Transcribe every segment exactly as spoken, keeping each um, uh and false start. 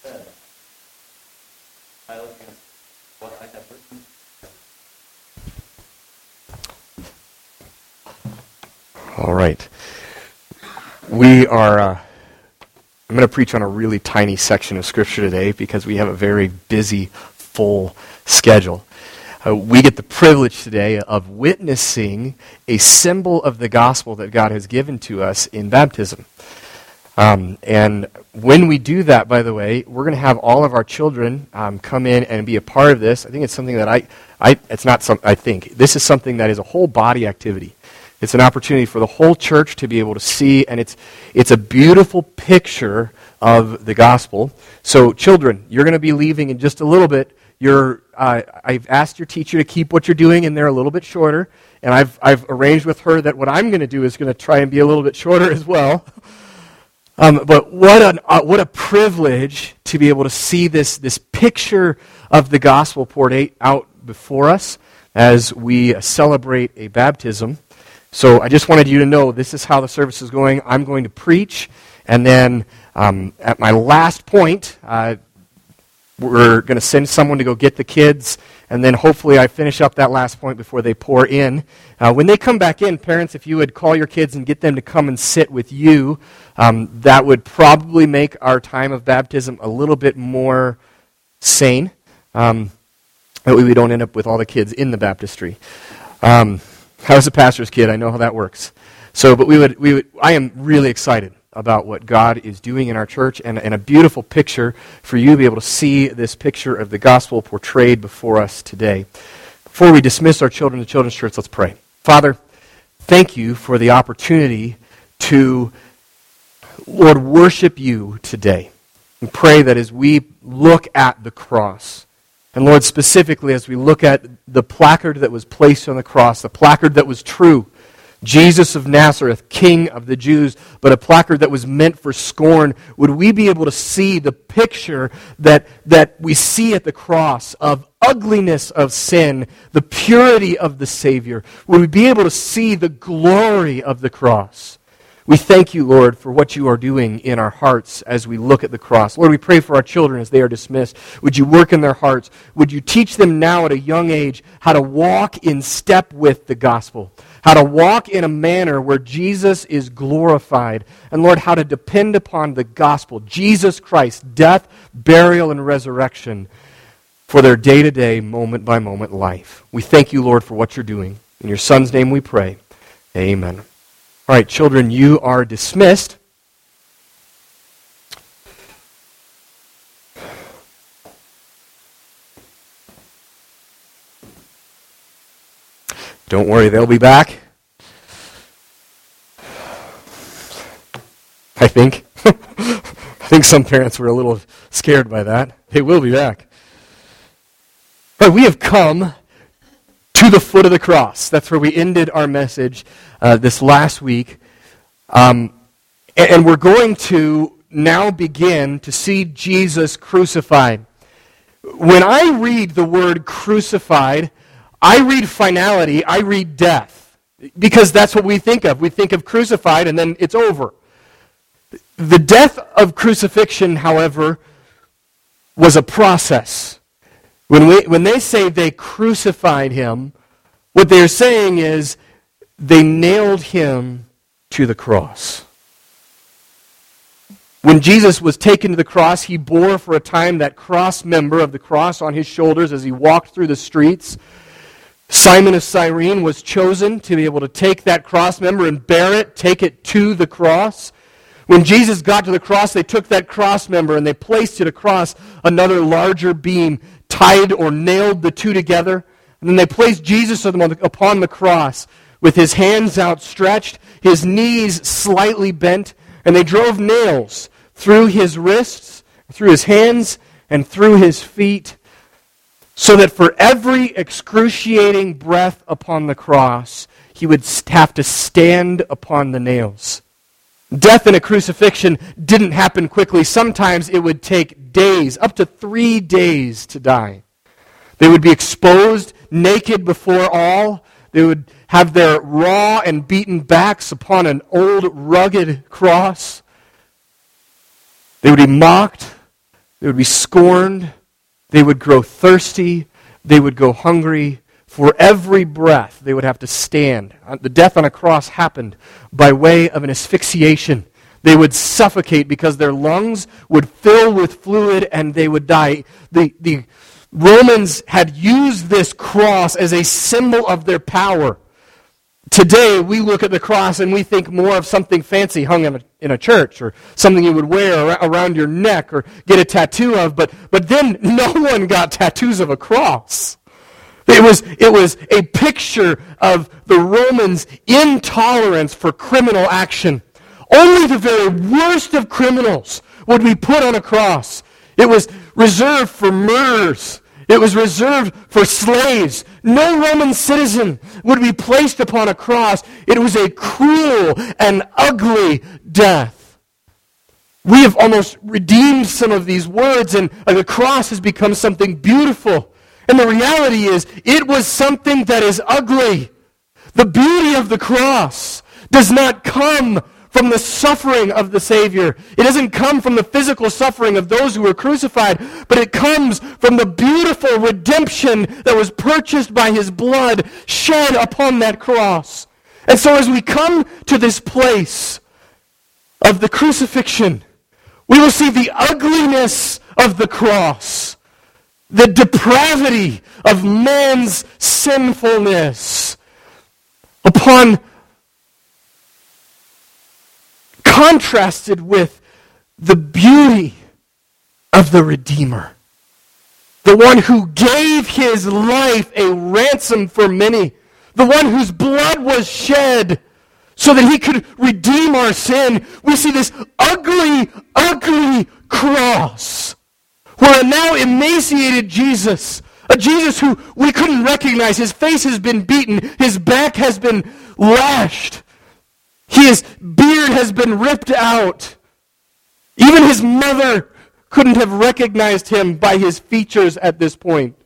said, I look at what I have written. All right. We are, uh, I'm going to preach on a really tiny section of Scripture today because we have a very busy, full schedule. Uh, we get the privilege today of witnessing a symbol of the gospel that God has given to us in baptism. Um, and when we do that, by the way, we're going to have all of our children um, come in and be a part of this. I think it's something that I, I it's not some, I think, this is something that is a whole body activity. It's an opportunity for the whole church to be able to see, and it's it's a beautiful picture of the gospel. So, children, you're going to be leaving in just a little bit. You're, uh, I've asked your teacher to keep what you're doing in there a little bit shorter, and I've I've arranged with her that what I'm going to do is going to try and be a little bit shorter as well. Um, but what an uh, what a privilege to be able to see this this picture of the gospel poured out before us as we celebrate a baptism. So I just wanted you to know this is how the service is going. I'm going to preach, and then um, at my last point, uh, we're going to send someone to go get the kids, and then hopefully I finish up that last point before they pour in. Uh, when they come back in, parents, if you would call your kids and get them to come and sit with you, um, that would probably make our time of baptism a little bit more sane. Um, that way we don't end up with all the kids in the baptistry. Um I was a pastor's kid. I know how that works. So, but we would, we would. I am really excited about what God is doing in our church, and, and a beautiful picture for you to be able to see this picture of the gospel portrayed before us today. Before we dismiss our children to Children's Church, let's pray. Father, thank you for the opportunity to, Lord, worship you today. And pray that as we look at the cross, and Lord, specifically as we look at the placard that was placed on the cross, the placard that was true, Jesus of Nazareth, King of the Jews, but a placard that was meant for scorn, would we be able to see the picture that, that we see at the cross of ugliness of sin, the purity of the Savior? Would we be able to see the glory of the cross? We thank you, Lord, for what you are doing in our hearts as we look at the cross. Lord, we pray for our children as they are dismissed. Would you work in their hearts? Would you teach them now at a young age how to walk in step with the gospel? How to walk in a manner where Jesus is glorified. And Lord, how to depend upon the gospel, Jesus Christ, death, burial, and resurrection for their day-to-day, moment-by-moment life. We thank you, Lord, for what you're doing. In your Son's name we pray. Amen. All right, children, you are dismissed. Don't worry, they'll be back. I think. I think some parents were a little scared by that. They will be back. All right, we have come to the foot of the cross. That's where we ended our message uh, this last week. Um, and, and we're going to now begin to see Jesus crucified. When I read the word crucified, I read finality, I read death. Because that's what we think of. We think of crucified and then it's over. The death of crucifixion, however, was a process. When we, when they say they crucified him, what they're saying is they nailed him to the cross. When Jesus was taken to the cross, he bore for a time that cross member of the cross on his shoulders as he walked through the streets. Simon of Cyrene was chosen to be able to take that cross member and bear it, take it to the cross. When Jesus got to the cross, they took that cross member and they placed it across another larger beam, tied or nailed the two together, and then they placed Jesus upon the cross with his hands outstretched, his knees slightly bent, and they drove nails through his wrists, through his hands, and through his feet, so that for every excruciating breath upon the cross, he would have to stand upon the nails. Death in a crucifixion didn't happen quickly. Sometimes it would take days, up to three days to die. They would be exposed naked before all. They would have their raw and beaten backs upon an old rugged cross. They would be mocked. They would be scorned. They would grow thirsty. They would go hungry. For every breath, they would have to stand. The death on a cross happened by way of an asphyxiation. They would suffocate because their lungs would fill with fluid and they would die. The, the Romans had used this cross as a symbol of their power. Today, we look at the cross and we think more of something fancy hung in a, in a church, or something you would wear around your neck or get a tattoo of, but, but then no one got tattoos of a cross. It was, it was a picture of the Romans' intolerance for criminal action. Only the very worst of criminals would be put on a cross. It was reserved for murderers. It was reserved for slaves. No Roman citizen would be placed upon a cross. It was a cruel and ugly death. We have almost redeemed some of these words, and the cross has become something beautiful. And the reality is, it was something that is ugly. The beauty of the cross does not come from the suffering of the Savior. It doesn't come from the physical suffering of those who were crucified, but it comes from the beautiful redemption that was purchased by His blood shed upon that cross. And so as we come to this place of the crucifixion, we will see the ugliness of the cross, the depravity of man's sinfulness upon contrasted with the beauty of the Redeemer, the one who gave His life a ransom for many, the one whose blood was shed so that He could redeem our sin. We see this ugly, ugly cross where a now emaciated Jesus, a Jesus who we couldn't recognize, His face has been beaten, His back has been lashed, His beard has been ripped out. Even His mother couldn't have recognized Him by His features at this point.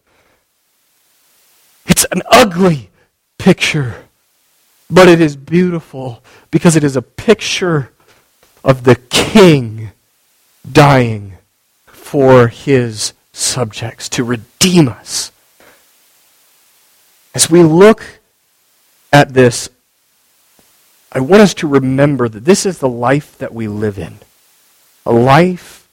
It's an ugly picture, but it is beautiful because it is a picture of the King dying for His subjects to redeem us. As we look at this, I want us to remember that this is the life that we live in. A life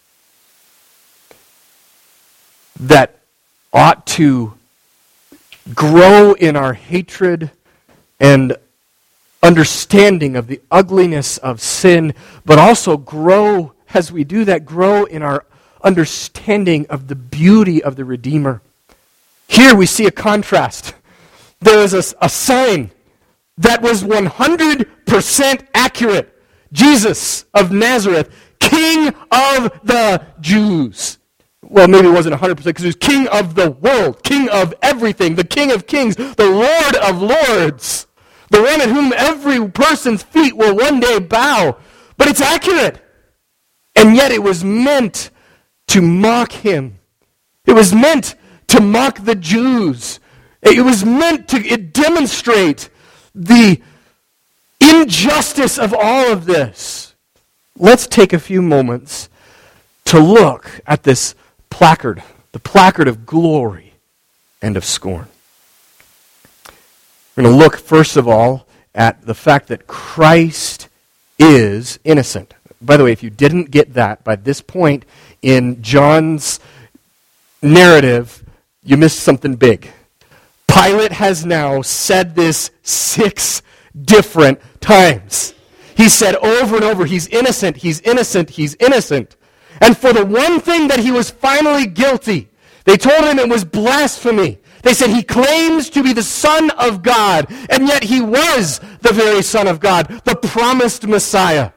that ought to grow in our hatred and understanding of the ugliness of sin, but also grow, as we do that, grow in our understanding of the beauty of the Redeemer. Here we see a contrast. There is a, a sign that was one hundred percent accurate. Jesus of Nazareth, King of the Jews. Well, maybe it wasn't one hundred percent because he was King of the world, King of everything, the King of kings, the Lord of lords, the one at whom every person's feet will one day bow. But it's accurate. And yet it was meant to mock Him. It was meant to mock the Jews. It was meant to it demonstrate the injustice of all of this. Let's take a few moments to look at this placard, the placard of glory and of scorn. We're going to look, first of all, at the fact that Christ is innocent. By the way, if you didn't get that by this point in John's narrative, you missed something big. Pilate has now said this six different times. He said over and over, he's innocent, he's innocent, he's innocent. And for the one thing that he was finally guilty, they told him it was blasphemy. They said he claims to be the Son of God, and yet he was the very Son of God, the promised Messiah.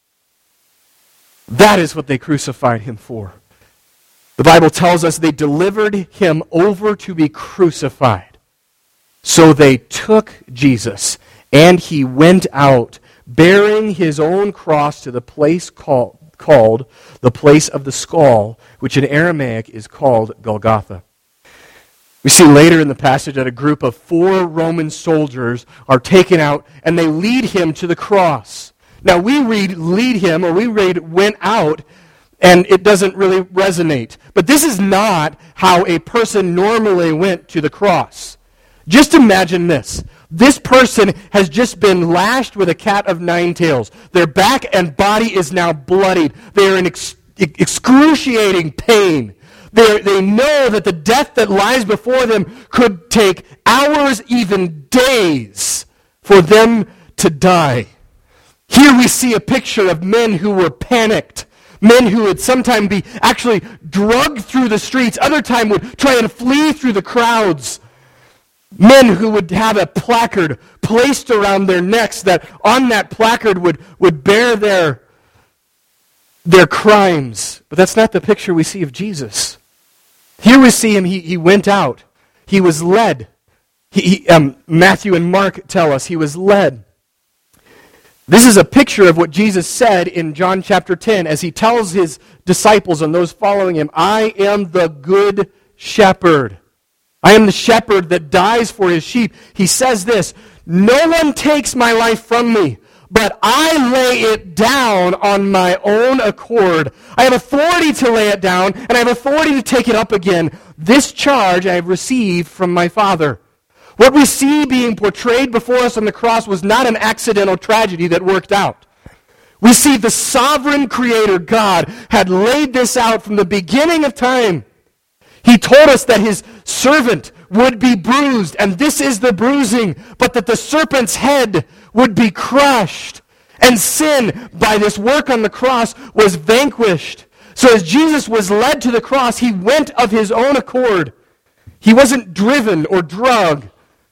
That is what they crucified Him for. The Bible tells us they delivered Him over to be crucified. So they took Jesus, and He went out, bearing His own cross to the place called, called the place of the skull, which in Aramaic is called Golgotha. We see later in the passage that a group of four Roman soldiers are taken out, and they lead Him to the cross. Now we read lead Him, or we read went out, and it doesn't really resonate. But this is not how a person normally went to the cross. Just imagine this. This person has just been lashed with a cat of nine tails. Their back and body is now bloodied. They are in ex- excruciating pain. They they know that the death that lies before them could take hours, even days, for them to die. Here we see a picture of men who were panicked. Men who would sometime be actually drugged through the streets. Other time would try and flee through the crowds. Men who would have a placard placed around their necks that on that placard would, would bear their, their crimes. But that's not the picture we see of Jesus. Here we see him, he, he went out. He was led. He, he, um, Matthew and Mark tell us he was led. This is a picture of what Jesus said in John chapter ten as he tells his disciples and those following him, I am the good shepherd. I am the shepherd that dies for his sheep. He says this, no one takes my life from me, but I lay it down on my own accord. I have authority to lay it down, and I have authority to take it up again. This charge I have received from my Father. What we see being portrayed before us on the cross was not an accidental tragedy that worked out. We see the sovereign creator God had laid this out from the beginning of time. He told us that his servant would be bruised, and this is the bruising, but that the serpent's head would be crushed. And sin, by this work on the cross, was vanquished. So as Jesus was led to the cross, he went of his own accord. He wasn't driven or drugged.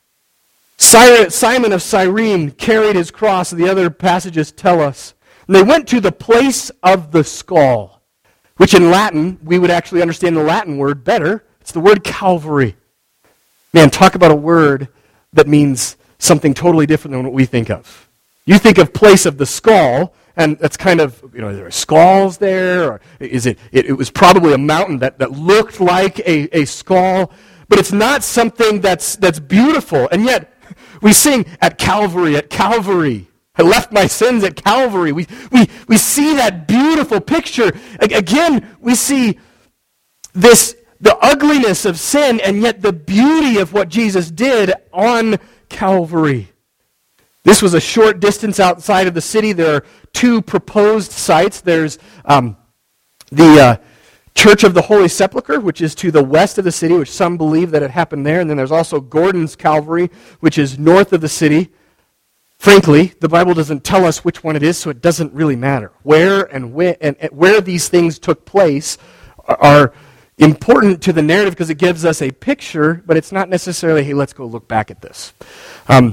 Simon of Cyrene carried his cross, the other passages tell us. And they went to the place of the skull, which in Latin, we would actually understand the Latin word better. It's the word Calvary. Man, talk about a word that means something totally different than what we think of. You think of place of the skull, and that's kind of, you know, there are skulls there, or is it, it, it was probably a mountain that, that looked like a, a skull, but it's not something that's that's beautiful, and yet we sing at Calvary, at Calvary. I left my sins at Calvary. We, we, we see that beautiful picture. Again, we see this, the ugliness of sin, and yet the beauty of what Jesus did on Calvary. This was a short distance outside of the city. There are two proposed sites. There's um, the uh, Church of the Holy Sepulchre, which is to the west of the city, which some believe that it happened there. And then there's also Gordon's Calvary, which is north of the city. Frankly, the Bible doesn't tell us which one it is, so it doesn't really matter. Where and, when, and, and where these things took place are, are important to the narrative because it gives us a picture, but it's not necessarily, hey, let's go look back at this. Um,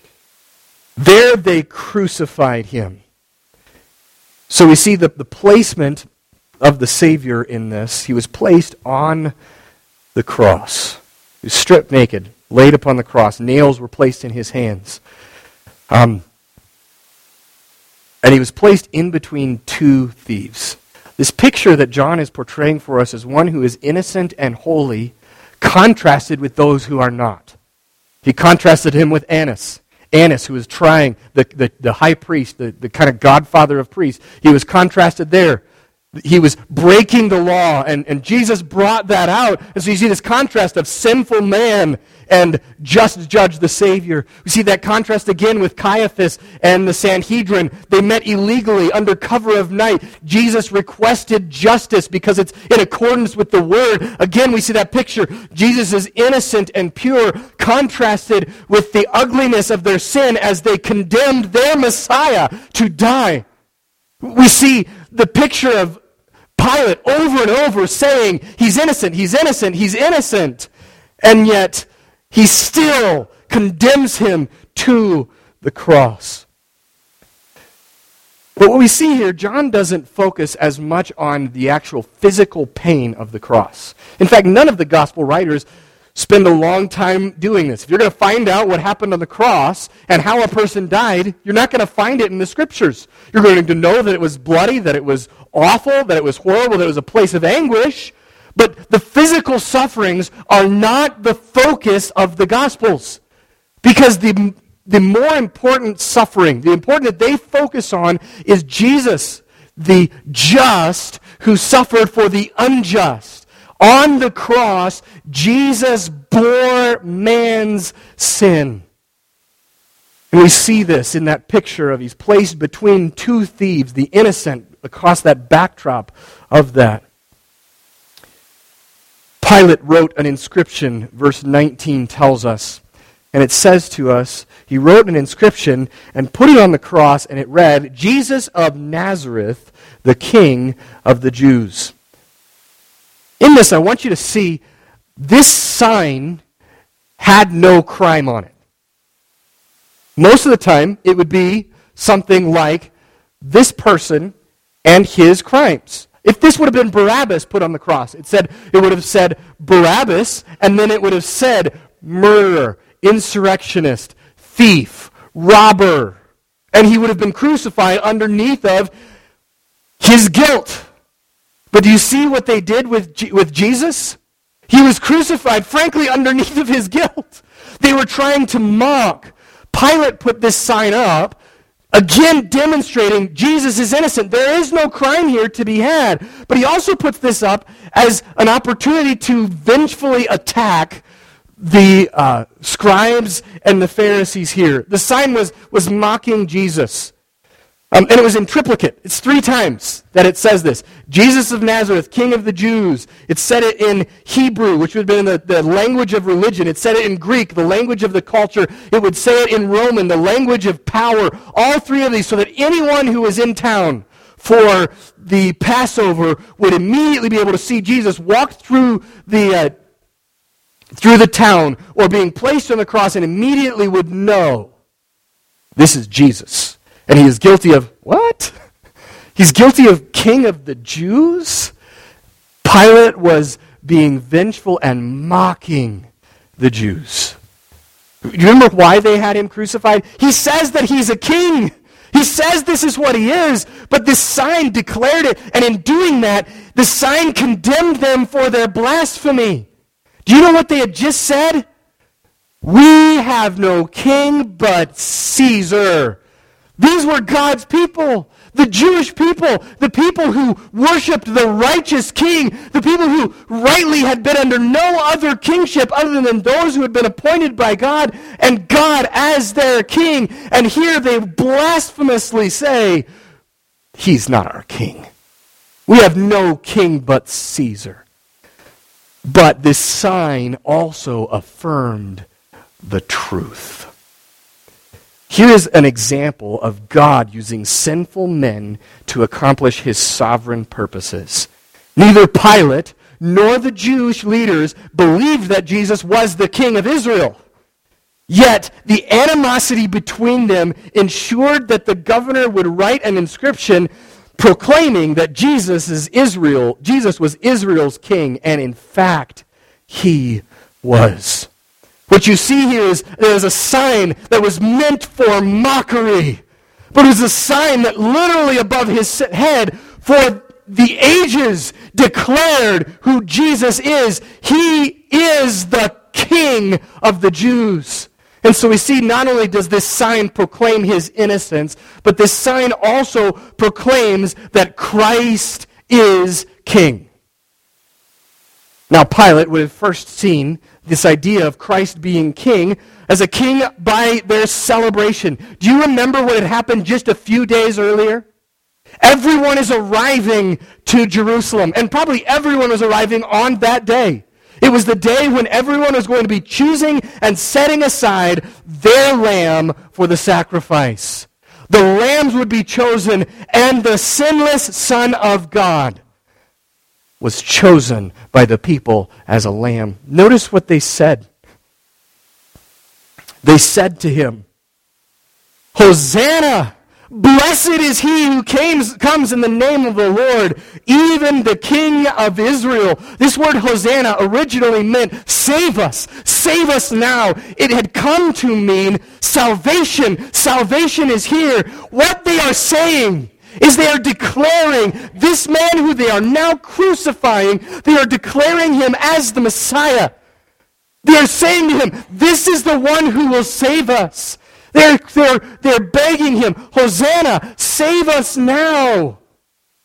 there they crucified him. So we see the, the placement of the Savior in this. He was placed on the cross. He was stripped naked, laid upon the cross. Nails were placed in his hands. Um, and he was placed in between two thieves. This picture that John is portraying for us is one who is innocent and holy, contrasted with those who are not. He contrasted him with Annas. Annas, who was trying, the, the, the high priest, the, the kind of godfather of priests. He was contrasted there. He was breaking the law, and, and Jesus brought that out. And so you see this contrast of sinful man and just judge the Savior. We see that contrast again with Caiaphas and the Sanhedrin. They met illegally under cover of night. Jesus requested justice because it's in accordance with the Word. Again, we see that picture. Jesus is innocent and pure, contrasted with the ugliness of their sin as they condemned their Messiah to die. We see the picture of Pilate over and over saying, he's innocent, he's innocent, he's innocent. And yet, he still condemns him to the cross. But what we see here, John doesn't focus as much on the actual physical pain of the cross. In fact, none of the gospel writers spend a long time doing this. If you're going to find out what happened on the cross and how a person died, you're not going to find it in the Scriptures. You're going to know that it was bloody, that it was awful, that it was horrible, that it was a place of anguish. But the physical sufferings are not the focus of the Gospels. Because the, the more important suffering, the important that they focus on is Jesus. the just who suffered for the unjust. On the cross, Jesus bore man's sin. And we see this in that picture of he's placed between two thieves, the innocent, across that backdrop of that. Pilate wrote an inscription, verse nineteen tells us, and it says to us, he wrote an inscription and put it on the cross, and it read, Jesus of Nazareth, the King of the Jews. In this, I want you to see this sign had no crime on it. Most of the time, it would be something like this person and his crimes. If this would have been Barabbas put on the cross, it said it would have said Barabbas, and then it would have said murderer, insurrectionist, thief, robber, and he would have been crucified underneath of his guilt. But do you see what they did with G- with Jesus? He was crucified, frankly, underneath of his guilt. They were trying to mock. Pilate put this sign up, again demonstrating Jesus is innocent. There is no crime here to be had. But he also puts this up as an opportunity to vengefully attack the uh, scribes and the Pharisees here. The sign was, was mocking Jesus. Um, and it was in triplicate. It's three times that it says this. Jesus of Nazareth, King of the Jews. It said it in Hebrew, which would have been the, the language of religion. It said it in Greek, the language of the culture. It would say it in Roman, the language of power. All three of these, so that anyone who was in town for the Passover would immediately be able to see Jesus walk through the uh, through the town or being placed on the cross and immediately would know this is Jesus. And he is guilty of what? He's guilty of King of the Jews? Pilate was being vengeful and mocking the Jews. Do you remember why they had him crucified? He says that he's a king. He says this is what he is, but this sign declared it, and in doing that, the sign condemned them for their blasphemy. Do you know what they had just said? We have no king but Caesar. These were God's people, the Jewish people, the people who worshiped the righteous king, the people who rightly had been under no other kingship other than those who had been appointed by God, and God as their king. And here they blasphemously say, he's not our king. We have no king but Caesar. But this sign also affirmed the truth. Here is an example of God using sinful men to accomplish his sovereign purposes. Neither Pilate nor the Jewish leaders believed that Jesus was the king of Israel. Yet the animosity between them ensured that the governor would write an inscription proclaiming that Jesus is Israel, Jesus was Israel's king, and in fact, he was. What you see here is there's a sign that was meant for mockery, but it was a sign that literally above his head for the ages declared who Jesus is. He is the King of the Jews. And so we see not only does this sign proclaim his innocence, but this sign also proclaims that Christ is king. Now, Pilate would have first seen this idea of Christ being king as a king by their celebration. Do you remember what had happened just a few days earlier? Everyone is arriving to Jerusalem, and probably everyone was arriving on that day. It was the day when everyone was going to be choosing and setting aside their lamb for the sacrifice. The lambs would be chosen, and the sinless Son of God was chosen by the people as a lamb. Notice what they said. They said to him, Hosanna! Blessed is he who came, comes in the name of the Lord, even the King of Israel. This word Hosanna originally meant save us, save us now. It had come to mean salvation. Salvation is here. What they are saying is they are declaring this man who they are now crucifying, they are declaring him as the Messiah. They are saying to him, this is the one who will save us. They're, they're, they're begging him, Hosanna, save us now.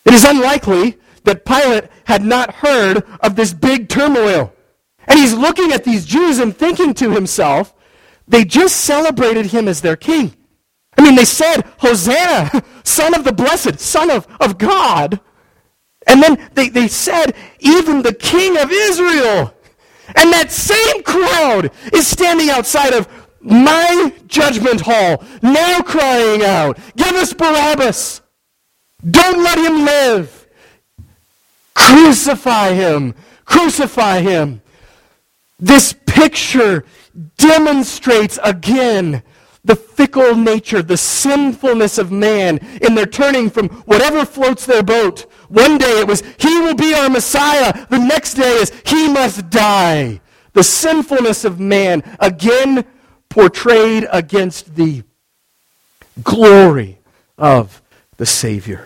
It is unlikely that Pilate had not heard of this big turmoil. And he's looking at these Jews and thinking to himself, they just celebrated him as their king. I mean, they said, Hosanna, son of the blessed, son of, of God. And then they, they said, even the king of Israel. And that same crowd is standing outside of my judgment hall, now crying out, give us Barabbas. Don't let him live. Crucify him. Crucify him. This picture demonstrates again the fickle nature, the sinfulness of man in their turning from whatever floats their boat. One day it was, he will be our Messiah. The next day is, he must die. The sinfulness of man, again portrayed against the glory of the Savior.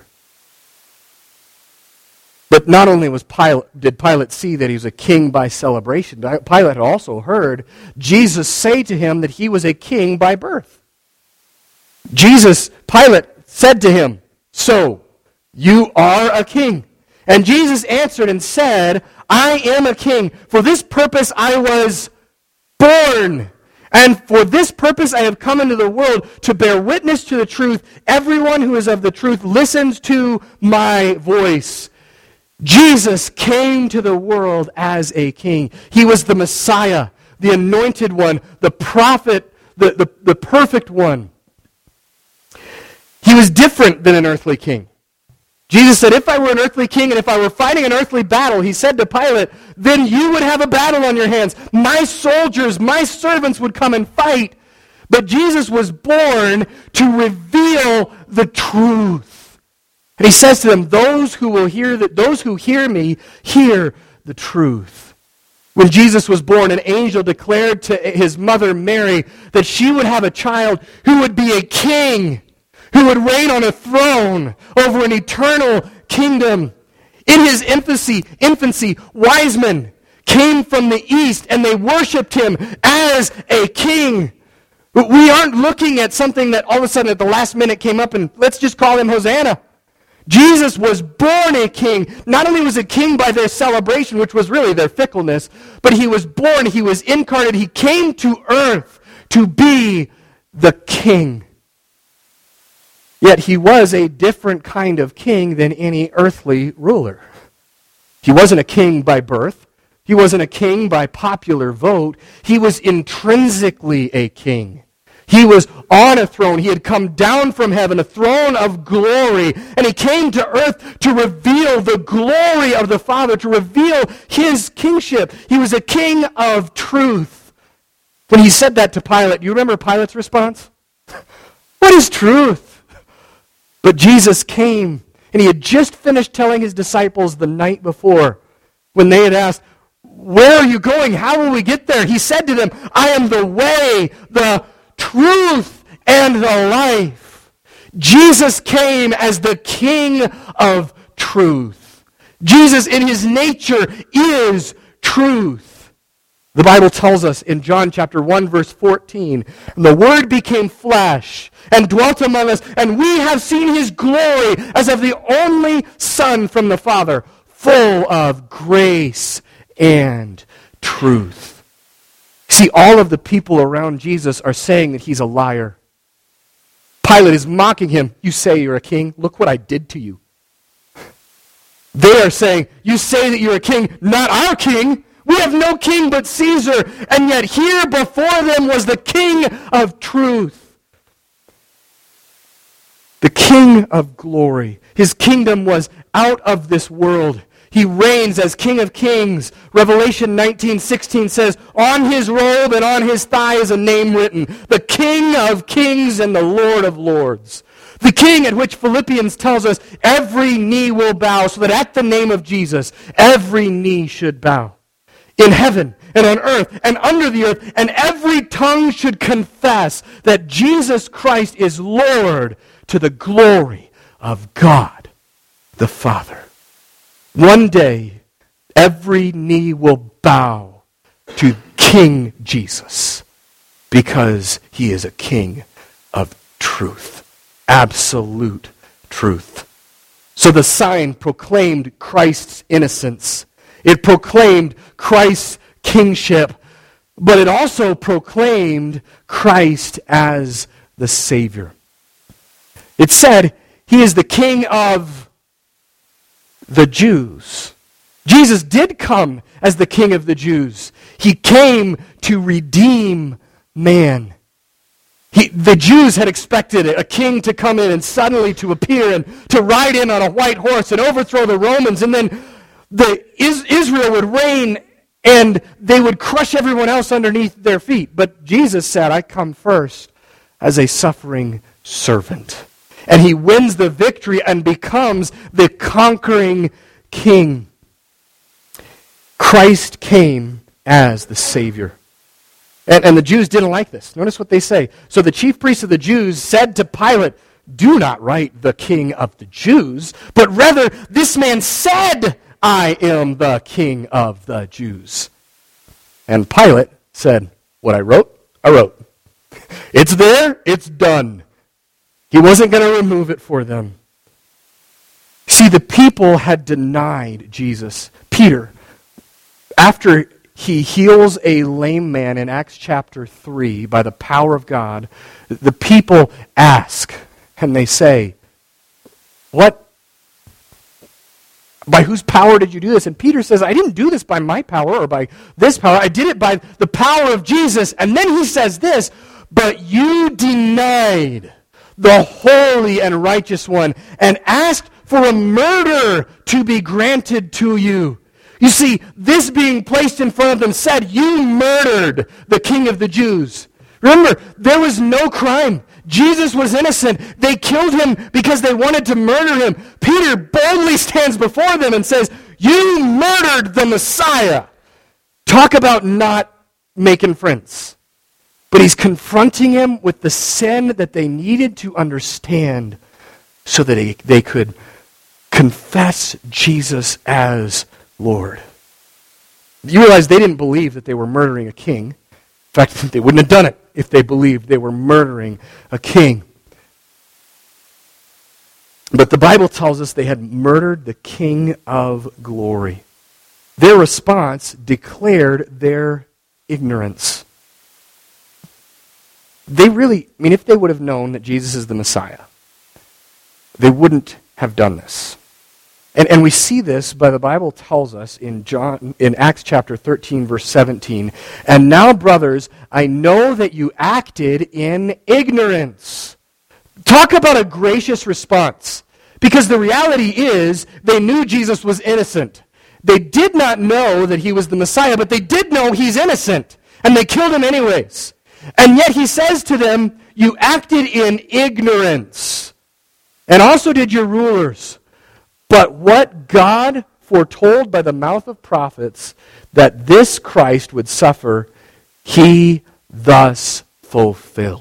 But not only was Pilate, did Pilate see that he was a king by celebration, Pilate had also heard Jesus say to him that he was a king by birth. Jesus, Pilate said to him, so, you are a king. And Jesus answered and said, I am a king. For this purpose I was born. And for this purpose I have come into the world to bear witness to the truth. Everyone who is of the truth listens to my voice. Jesus came to the world as a king. He was the Messiah, the anointed one, the prophet, the, the, the perfect one. He was different than an earthly king. Jesus said, if I were an earthly king and if I were fighting an earthly battle, he said to Pilate, then you would have a battle on your hands. My soldiers, my servants would come and fight. But Jesus was born to reveal the truth. And he says to them, those who will hear the, those who hear me, hear the truth. When Jesus was born, an angel declared to his mother Mary that she would have a child who would be a king, who would reign on a throne over an eternal kingdom. In his infancy, infancy, wise men came from the east and they worshipped him as a king. But we aren't looking at something that all of a sudden at the last minute came up and let's just call him Hosanna. Jesus was born a king. Not only was a king by their celebration, which was really their fickleness, but he was born, he was incarnate, he came to earth to be the king. Yet he was a different kind of king than any earthly ruler. He wasn't a king by birth. He wasn't a king by popular vote. He was intrinsically a king. He was on a throne. He had come down from heaven, a throne of glory. And he came to earth to reveal the glory of the Father, to reveal his kingship. He was a king of truth. When he said that to Pilate, you remember Pilate's response? What is truth? But Jesus came, and he had just finished telling his disciples the night before, when they had asked, where are you going? How will we get there? He said to them, I am the way, the truth, and the life. Jesus came as the King of truth. Jesus in his nature is truth. The Bible tells us in John chapter one verse fourteen, the Word became flesh and dwelt among us, and we have seen his glory as of the only Son from the Father, full of grace and truth. See, all of the people around Jesus are saying that he's a liar. Pilate is mocking him. You say you're a king? Look what I did to you. They are saying, you say that you're a king, not our king. We have no king but Caesar. And yet here before them was the King of truth. The King of glory. His kingdom was out of this world. He reigns as King of Kings. Revelation nineteen sixteen says, on his robe and on his thigh is a name written, the King of Kings and the Lord of Lords. The King at which Philippians tells us every knee will bow, so that at the name of Jesus, every knee should bow. In heaven and on earth and under the earth, and every tongue should confess that Jesus Christ is Lord, to the glory of God the Father. One day, every knee will bow to King Jesus because he is a king of truth, absolute truth. So the sign proclaimed Christ's innocence. It proclaimed Christ's kingship, but it also proclaimed Christ as the Savior. It said, He is the King of the Jews. Jesus did come as the King of the Jews. He came to redeem man. He, the Jews had expected a king to come in and suddenly to appear and to ride in on a white horse and overthrow the Romans, and then the Is, Israel would reign and they would crush everyone else underneath their feet. But Jesus said, I come first as a suffering servant. And he wins the victory and becomes the conquering king. Christ came as the Savior. And, and the Jews didn't like this. Notice what they say. So the chief priests of the Jews said to Pilate, do not write the King of the Jews, but rather this man said, I am the King of the Jews. And Pilate said, what I wrote, I wrote. It's there, it's done. He wasn't going to remove it for them. See, the people had denied Jesus. Peter, after he heals a lame man in Acts chapter three by the power of God, the people ask, and they say, what? By whose power did you do this? And Peter says, I didn't do this by my power or by this power. I did it by the power of Jesus. And then he says this, but you denied the holy and righteous one and asked for a murder to be granted to you. You see, this being placed in front of them said, you murdered the King of the Jews. Remember, there was no crime. Jesus was innocent. They killed him because they wanted to murder him. Peter boldly stands before them and says, you murdered the Messiah. Talk about not making friends. But he's confronting him with the sin that they needed to understand so that they, they could confess Jesus as Lord. You realize they didn't believe that they were murdering a king. In fact, they wouldn't have done it if they believed they were murdering a king. But the Bible tells us they had murdered the King of glory. Their response declared their ignorance. They really, I mean, if they would have known that Jesus is the Messiah, they wouldn't have done this. And, and we see this by the Bible tells us in John in Acts chapter thirteen, verse seventeen. And now, brothers, I know that you acted in ignorance. Talk about a gracious response. Because the reality is, they knew Jesus was innocent. They did not know that he was the Messiah, but they did know he's innocent. And they killed him anyways. And yet he says to them, you acted in ignorance. And also did your rulers. But what God foretold by the mouth of prophets, that this Christ would suffer, he thus fulfilled.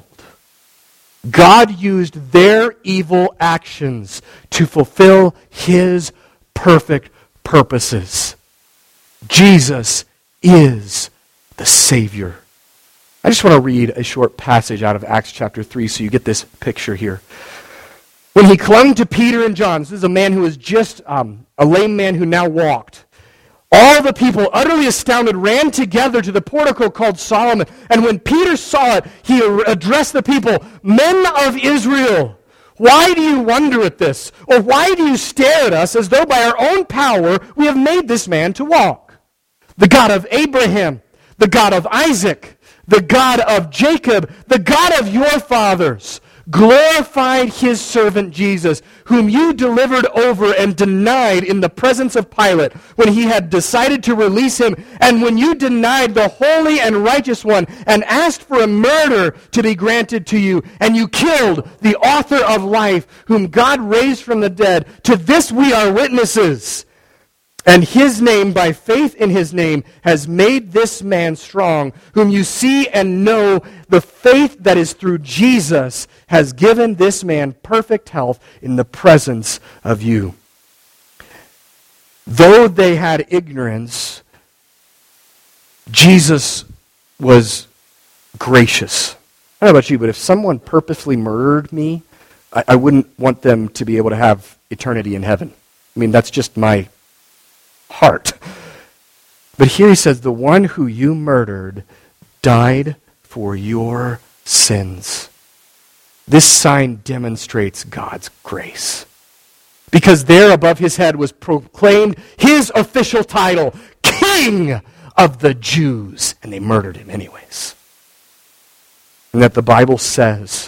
God used their evil actions to fulfill his perfect purposes. Jesus is the Savior. I just want to read a short passage out of Acts chapter three so you get this picture here. When he clung to Peter and John, this is a man who was just um, a lame man who now walked. All the people, utterly astounded, ran together to the portico called Solomon. And when Peter saw it, he addressed the people, men of Israel, why do you wonder at this? Or why do you stare at us as though by our own power we have made this man to walk? The God of Abraham, the God of Isaac, the God of Jacob, the God of your fathers, glorified his servant Jesus, whom you delivered over and denied in the presence of Pilate when he had decided to release him, and when you denied the holy and righteous one and asked for a murder to be granted to you, and you killed the author of life, whom God raised from the dead. To this we are witnesses. And his name, by faith in his name, has made this man strong, whom you see and know. The faith that is through Jesus has given this man perfect health in the presence of you. Though they had ignorance, Jesus was gracious. I don't know about you, but if someone purposely murdered me, I, I wouldn't want them to be able to have eternity in heaven. I mean, that's just my heart. But here he says, the one who you murdered died for your sins. This sign demonstrates God's grace. Because there above his head was proclaimed his official title, King of the Jews. And they murdered him anyways. And that the Bible says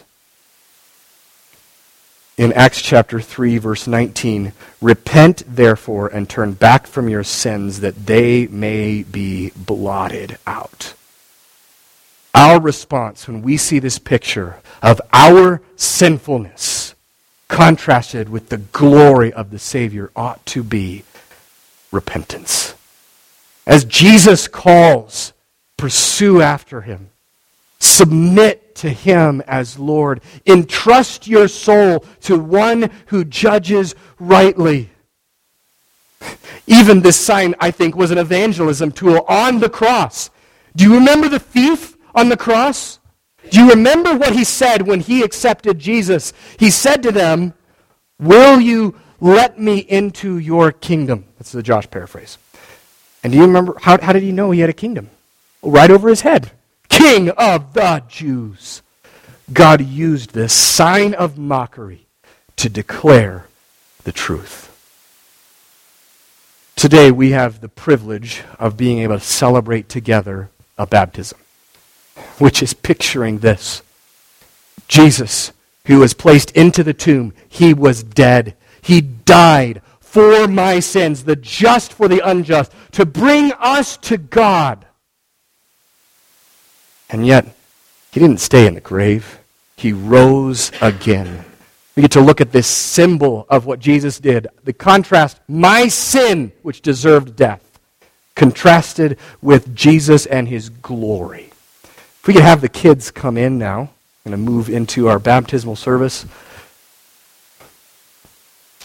in Acts chapter three, verse nineteen, repent therefore and turn back from your sins that they may be blotted out. Our response when we see this picture of our sinfulness contrasted with the glory of the Savior ought to be repentance. As Jesus calls, pursue after him. Submit to him as Lord. Entrust your soul to one who judges rightly. Even this sign, I think, was an evangelism tool on the cross. Do you remember the thief on the cross? Do you remember what he said when he accepted Jesus? He said to them, will you let me into your kingdom? That's the Josh paraphrase. And do you remember, how, how did he know he had a kingdom? Right over his head. King of the Jews. God used this sign of mockery to declare the truth. Today we have the privilege of being able to celebrate together a baptism, which is picturing this. Jesus, who was placed into the tomb, he was dead. He died for my sins, the just for the unjust, to bring us to God. And yet, he didn't stay in the grave. He rose again. We get to look at this symbol of what Jesus did. The contrast, my sin, which deserved death, contrasted with Jesus and his glory. If we could have the kids come in now, I'm going to move into our baptismal service.